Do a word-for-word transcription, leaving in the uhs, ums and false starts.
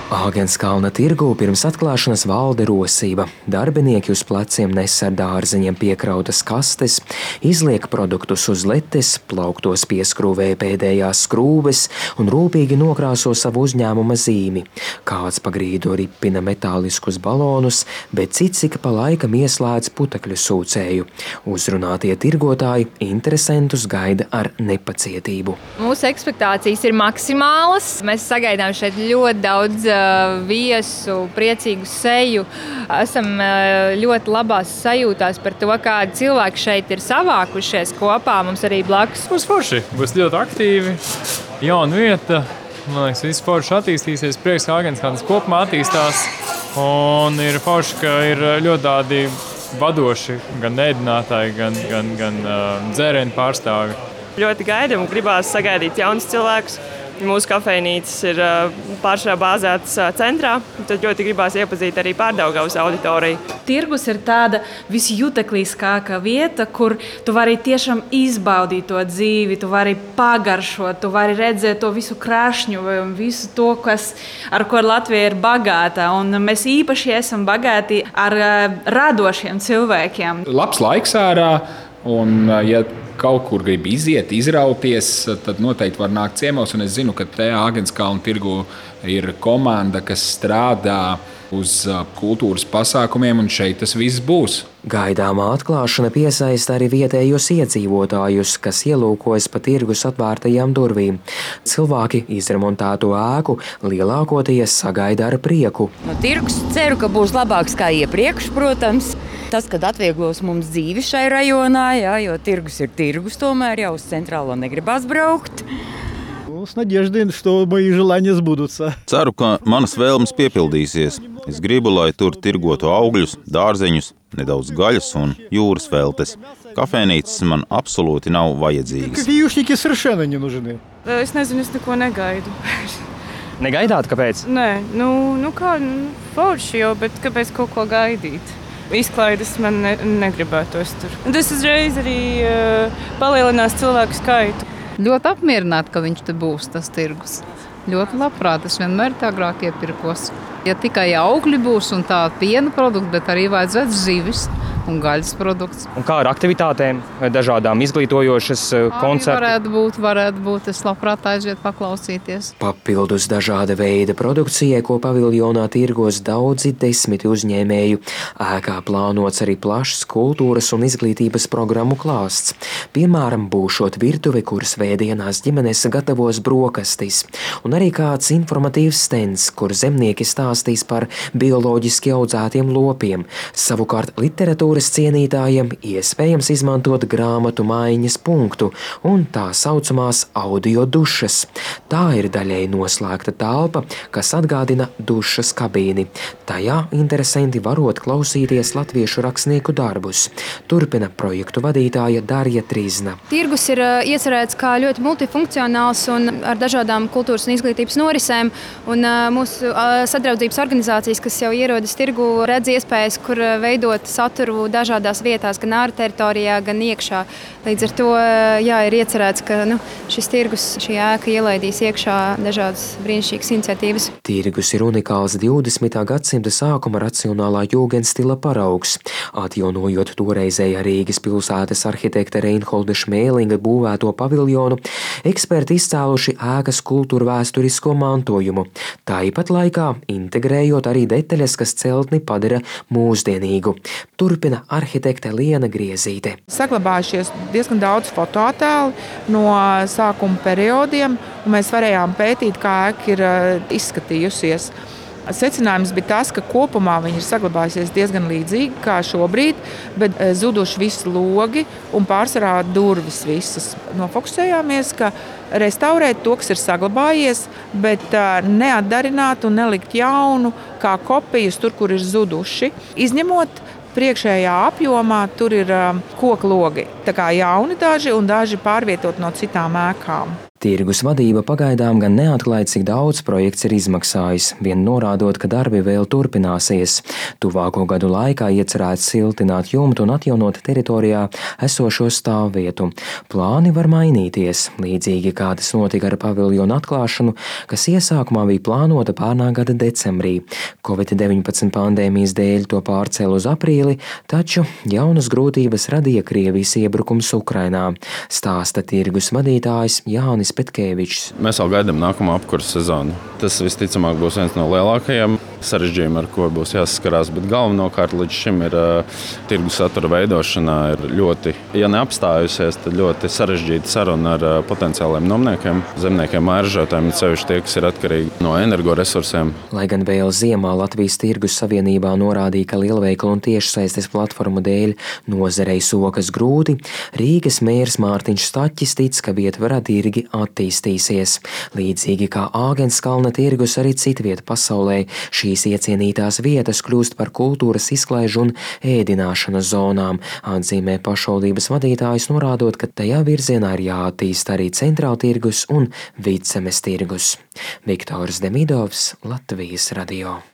Āgenskalna tirgū pirms atklāšanas valde rosība. Darbinieki uz pleciem nes ar dārzeņiem piekrautas kastes, izliek produktus uz letes, plauktos pieskrūvē pēdējās skrūves un rūpīgi nokrāso savu uzņēmuma zīmi. Kāds pa grīdu ripina metāliskus balonus, bet cits ik pa laikam ieslēdz putekļu sūcēju. Uzrunātie tirgotāji interesentus gaida ar nepacietību. Mūsu ekspektācijas ir maksimālas. Mēs sagaidām šeit ļoti daudz viesu, priecīgu seju. Esam ļoti labās sajūtās par to, kādi cilvēki šeit ir savākušies kopā. Mums arī blakus. Būs forši, būs ļoti aktīvi, jauna vieta. Man liekas, viss forši attīstīsies, prieks, ka Āgenskalns kopumā attīstās. Un ir forši, ka ir ļoti tādi vadoši, gan ēdinātāji, gan, gan, gan uh, dzērienu pārstāvi. Ļoti gaidām un gribās sagaidīt jaunus cilvēkus. Mūsu kafejnīcas ir pārsvarā bāzētas centrā, tad ļoti gribās iepazīt arī Pārdaugavas auditoriju. Tirgus ir tāda visjuteklīskākā vieta, kur tu vari tiešām izbaudīt to dzīvi, tu vari pagaršot, tu vari redzēt to visu krašņu, visu to, kas, ar ko Latvija ir bagāta. Un mēs īpaši esam bagāti ar radošiem cilvēkiem. Labs laiks ārā, un ja kaut kur grib iziet, izrauties, tad noteikti var nākt ciemos. Un es zinu, ka te Āgenskalna tirgu ir komanda, kas strādā uz kultūras pasākumiem, un šeit tas viss būs. Gaidāmā atklāšana piesaista arī vietējos iedzīvotājus, kas ielūkojas pa tirgus atvērtajām durvīm. Cilvēki izremontēto ēku lielākoties sagaida ar prieku. No tirgus ceru, ka būs labāks kā iepriekš, protams. Tas, kad atvieglos mums dzīvi šai rajonā, jā, jo tirgus ir tirgus, tomēr jau uz centrālo negribas braukt. С надеждой, что мои желания сбудутся. Ceru, ka manas vēlmes piepildīsies. Es gribu, lai tur tirgotu augļus, dārzeņus, nedaudz gaļas un jūras veltes. Kafejnīcas man absolūti nav vajadzīgas. Кофеюшники совершенно не нужны. Es nezinu, es neko negaidu. Negaidāt, kāpēc? Nē, nu, nu kā, nu, forši jau, bet kāpēc kaut ko gaidīt? Izklaides man ne, negribētos tur. Tas uzreiz arī uh, palielinās cilvēku skaitu. Ļoti apmierināti, ka viņš te būs, tas tirgus. Ļoti labprāt, es vienmēr tā agrāk iepirkos. Ja tikai augļi būs un tā piena produkti, bet arī vajadzētu zivis un gaļas produkts. Un kā ar aktivitātēm, dažādām izglītojošas koncerti? Varētu būt, varētu būt. Es labprāt aiziet paklausīties. Papildus dažāda veida produkcijai, ko paviljonā tirgos daudzi desmiti uzņēmēju. Ēkā plānots arī plašs kultūras un izglītības programmu klāsts. Piemēram, būšot virtuve, kuras vēdienās ģimenes gatavos brokastis. Un arī kāds informatīvs stends, kur zemnieki stāstīs par bioloģiski audzētiem lopiem. Savukārt literatūras cienītājiem iespējams izmantot grāmatu maiņas punktu un tā saucamās audio dušas. Tā ir daļēji noslēgta telpa, kas atgādina dušas kabīni. Tajā interesanti varot klausīties latviešu rakstnieku darbus. Turpina projektu vadītāja Darja Trizna. Tirgus ir iecerēts kā ļoti multifunkcionāls un ar dažādām kultūras un izglītības norisēm. Un mūsu sadraudzības organizācijas, kas jau ierodas tirgu, redz iespējas, kur veidot saturu dažādās vietās, gan ārā teritorijā, gan iekšā. Līdz ar to jā, ir iecerēts, ka nu, šis tirgus, šī ēka ielaidīs iekšā dažādas brīnišķīgas iniciatīvas. Tirgus ir unikāls divdesmitā gadsimta sākuma racionālā jūgendstila paraugs. Atjaunojot toreizējā Rīgas pilsētas arhitekta Reinholda Šmēlinga būvēto paviljonu, eksperti izcēluši ēkas kultūrvēsturisko mantojumu. Tāpat laikā integrējot arī detaļas, kas celtni padara mūsdienīgu. Turpina arhitekte Liena Griezīte. Saglabājušies diezgan daudz fotoattēlu no sākuma periodiem, un mēs varējām pētīt, kā ēka ir izskatījusies. Secinājums bija tas, ka kopumā viņi ir saglabājusies diezgan līdzīgi kā šobrīd, bet zuduši visi logi un pārsvarā durvis visas. Nofokusējāmies, ka restaurēt to, kas ir saglabājies, bet neatdarināt un nelikt jaunu kā kopijas tur, kur ir zuduši. Izņemot priekšējā apjomā, tur ir koku logi. Tā kā jauni daži un daži pārvietot no citām ēkām. Tirgus vadība pagaidām gan neatklāja, cik daudz projekts ir izmaksājis, vien norādot, ka darbi vēl turpināsies. Tuvāko gadu laikā iecerēts siltināt jumtu un atjaunot teritorijā esošo stāvvietu. Plāni var mainīties, līdzīgi kā tas notika ar paviljonu atklāšanu, kas iesākumā bija plānota pērnā gada decembrī. covid deviņpadsmit pandēmijas dēļ to pārcēla uz aprīli, taču jaunas grūtības radīja Krievijas iebrukums Ukrainā, stāsta tirgus vadītājs Jānis Petkēvičs. Mēs vēl gaidām nākamo apkurses sezonu. Tas visticamāk būs viens no lielākajiem sarežģījumiem, ar ko būs jāsaskarās, bet galvenokārt līdz šim ir uh, tirgus satura veidošanā ir ļoti, ja neapstājusies, tad ļoti sarežģīta saruna ar uh, potenciāliem nomniekiem, zemniekiem, mairžotājiem, sevišķi tie, kas ir atkarīgi no energoresursiem. Lai gan vēl ziemā Latvijas tirgus savienībā norādīja, ka lielveikalu un tiešsaistes platformu dēļ nozarei sokas grūti, Rīgas mērs Mārtiņš Staķis tic, ka vietvara tirgi attīstīsies. Līdzīgi kā Āgenskalna tirgus, arī citvieta pasaulē šīs iecienītās vietas kļūst par kultūras izklaižu un ēdināšanas zonām, atzīmē pašvaldības vadītājs, norādot, ka tajā virzienā ir jāattīst arī centrāla tirgus un Vidzemes tirgus. Viktors Demidovs, Latvijas radio.